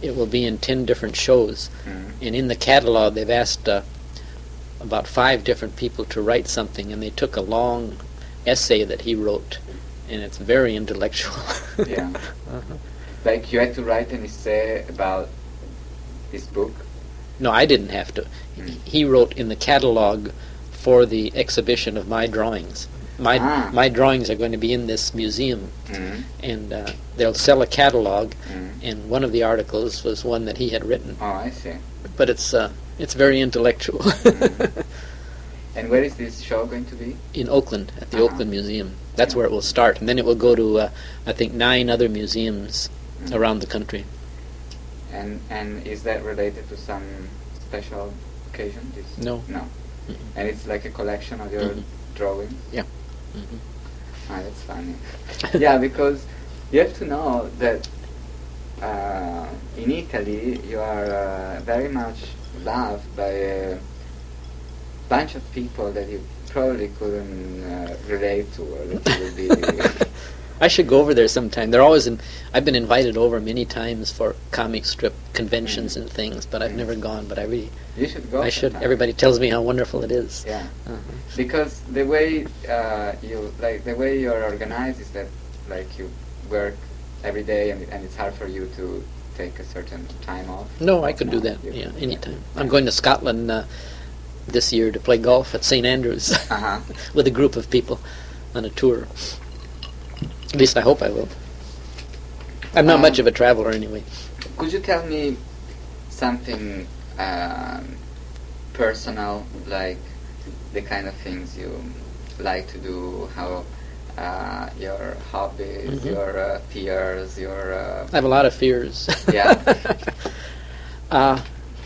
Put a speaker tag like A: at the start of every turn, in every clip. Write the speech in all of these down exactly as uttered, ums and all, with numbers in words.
A: it will be in ten different shows.
B: Mm.
A: And in the catalog, they've asked uh, about five different people to write something, and they took a long essay that he wrote, and it's very intellectual.
B: Yeah.
A: Uh-huh.
B: Like you had to write an essay about this book?
A: No, I didn't have to.
B: Mm.
A: He wrote in the catalog for the exhibition of my drawings. My
B: Ah.
A: my drawings are going to be in this museum,
B: Mm.
A: and uh, they'll sell a catalog.
B: Mm.
A: And one of the articles was one that he had written.
B: Oh, I see.
A: But it's uh, it's very intellectual.
B: Mm. And where is this show going to be?
A: In Oakland, at the
B: Uh-huh.
A: Oakland Museum. That's where it will start, and then it will go to uh, I think nine other museums
B: Mm.
A: around the country.
B: And and is that related to some special occasion? This?
A: No.
B: No.
A: Mm-mm.
B: And it's like a collection of your
A: Mhm.
B: drawings?
A: Yeah. Mhm.
B: Ah, that's funny. Yeah, because you have to know that uh, in Italy you are uh, very much loved by a bunch of people that you probably couldn't uh, relate to, or that you would be...
A: I should go over there sometime. They're always in. I've been invited over many times for comic strip conventions
B: Mm.
A: and things, but I've
B: Mm.
A: never gone. But I really,
B: You should go.
A: I should.
B: sometime.
A: Everybody tells me how wonderful it is.
B: Yeah.
A: Uh-huh.
B: Because the way uh, you like the way you're organized is that like you work every day and, and it's hard for you to take a certain time off.
A: No, I could do
B: No,
A: that.
B: you-
A: Yeah, anytime. I'm going to Scotland uh, this year to play golf at Saint Andrews
B: Uh-huh.
A: with a group of people on a tour. At least I hope I will. I'm not
B: Um,
A: much of a traveler anyway.
B: Could you tell me something um, personal, like the kind of things you like to do, how uh, your hobbies,
A: Mhm.
B: your uh, fears, your uh,
A: I have a lot of fears.
B: Yeah.
A: uh,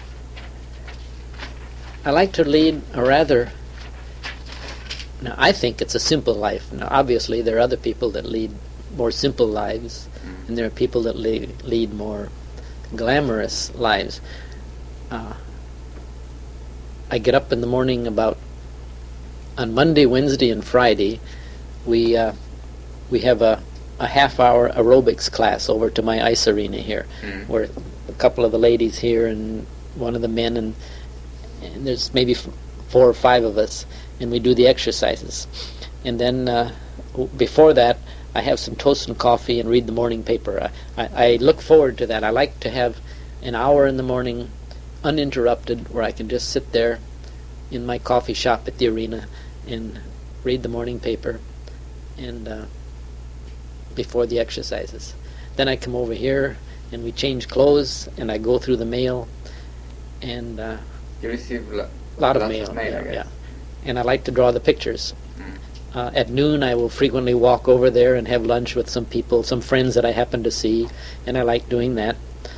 A: I like to lead a rather... Now, I think it's a simple life. Now, obviously, there are other people that lead more simple lives,
B: Mm.
A: and there are people that lead, lead more glamorous lives. Uh, I get up in the morning about... On Monday, Wednesday, and Friday, we uh, we have a, a half-hour aerobics class over to my ice arena here,
B: Mm.
A: where a couple of the ladies here and one of the men, and, and there's maybe f- four or five of us, and we do the exercises. And then uh, w- before that, I have some toast and coffee and read the morning paper. I, I, I look forward to that. I like to have an hour in the morning uninterrupted where I can just sit there in my coffee shop at the arena and read the morning paper and uh, before the exercises. Then I come over here and we change clothes and I go through the mail and uh,
B: You receive lo-
A: a lot of
B: lots
A: mail.
B: of mail, I
A: yeah,
B: guess.
A: yeah. And I like to draw the pictures.
B: Mm.
A: Uh, at noon, I will frequently walk over there and have lunch with some people, some friends that I happen to see, and I like doing that.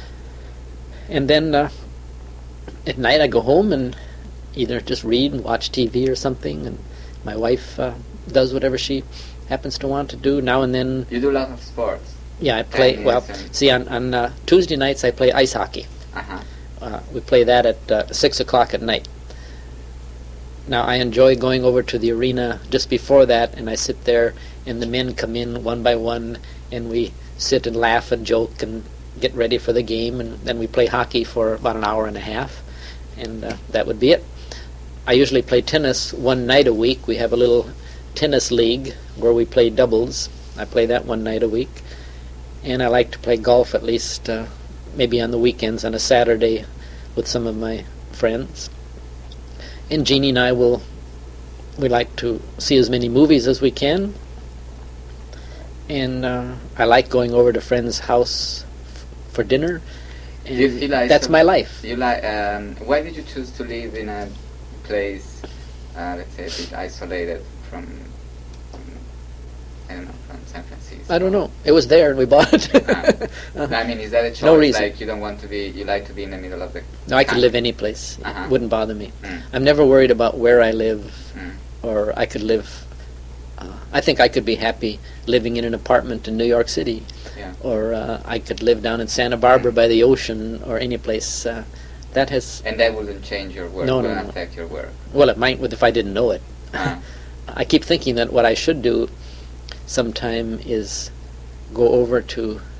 A: And then uh, at night, I go home and either just read and watch T V or something, and my wife uh, does whatever she happens to want to do. Now and then,
B: You do a lot of sports.
A: yeah, I play.
B: Tennis
A: Well,
B: and-
A: see, on, on uh, Tuesday nights, I play ice hockey.
B: Uh-huh.
A: Uh, we play that at uh, six o'clock at night. Now, I enjoy going over to the arena just before that, and I sit there, and the men come in one by one, and we sit and laugh and joke and get ready for the game, and then we play hockey for about an hour and a half, and uh, that would be it. I usually play tennis one night a week. We have a little tennis league where we play doubles. I play that one night a week, and I like to play golf at least uh, maybe on the weekends, on a Saturday, with some of my friends. And Jeannie and I will, we like to see as many movies as we can. And uh, I like going over to friends' house f- for dinner.
B: Do you
A: And
B: feel like
A: that's
B: some-
A: my life.
B: You like? Um, why did you choose to live in a place, uh, let's say, a bit isolated from, from, I don't know, from San Francisco?
A: I don't know. It was there and we bought it.
B: Ah. I mean, is that a choice?
A: No reason.
B: Like you don't want to be, you like to be in the middle of the.
A: No, I could
B: country?
A: live any place.
B: Uh-huh.
A: It wouldn't bother me.
B: Mm.
A: I'm never worried about where I live,
B: Mm.
A: or I could live. Uh, I think I could be happy living in an apartment in New York City,
B: Yeah.
A: or uh, I could live down in Santa Barbara
B: Mm.
A: by the ocean, or any place. Uh, that has
B: And that wouldn't change your work.
A: No, no,
B: wouldn't
A: no.
B: affect your work.
A: well, it might with if I didn't know it.
B: Uh,
A: I keep thinking that what I should do sometime is go over to